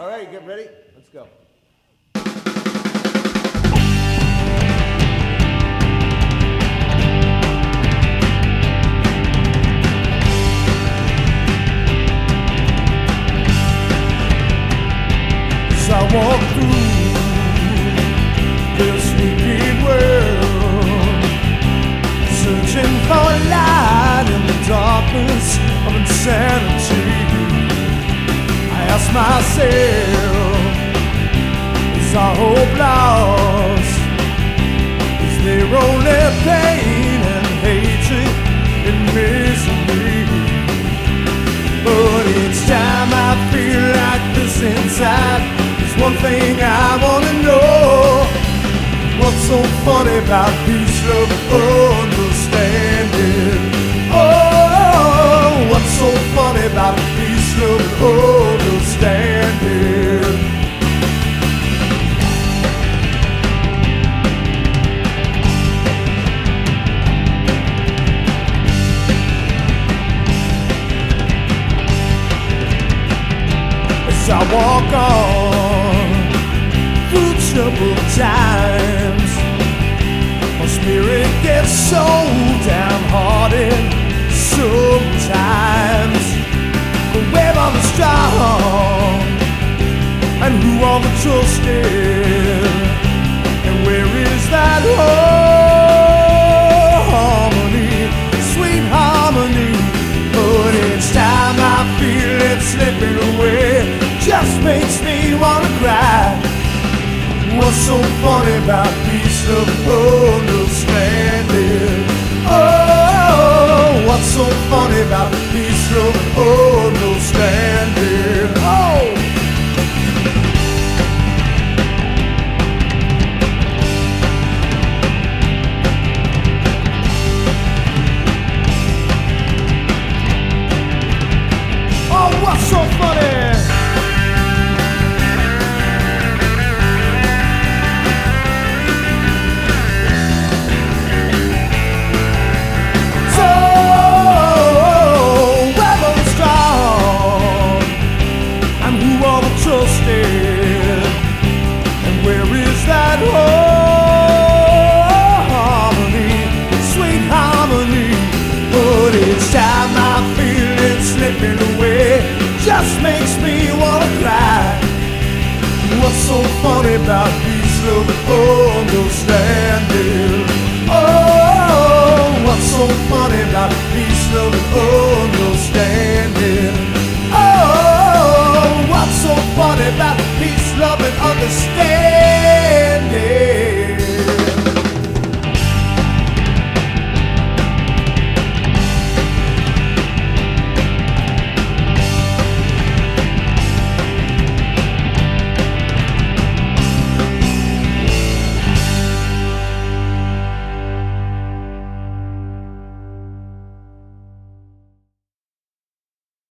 All right, get ready. Let's go. As I walk through this wicked world, searching for light in the darkness of insanity, I ask myself, is our hope lost? Is there only pain and hatred and misery? But each time I feel like this inside, there's one thing I wanna know. What's so funny about peace, love, understanding? Oh, what's so funny about peace, love, understanding? As I walk on through troubled times, my spirit gets so downhearted sometimes. But where are the strong? And who are the trusted? And where is that harmony, sweet harmony? But each time I feel it slipping away, just makes me wanna cry. What's so funny about peace, love, understanding? Oh, what's so funny about peace, love, understanding? Oh! Oh, what's so funny? Trusted, and where is that harmony, sweet harmony? But each time I feel it slipping away, just makes me wanna cry. What's so funny about peace, love, understanding? Oh, what's so funny about peace, love, understanding?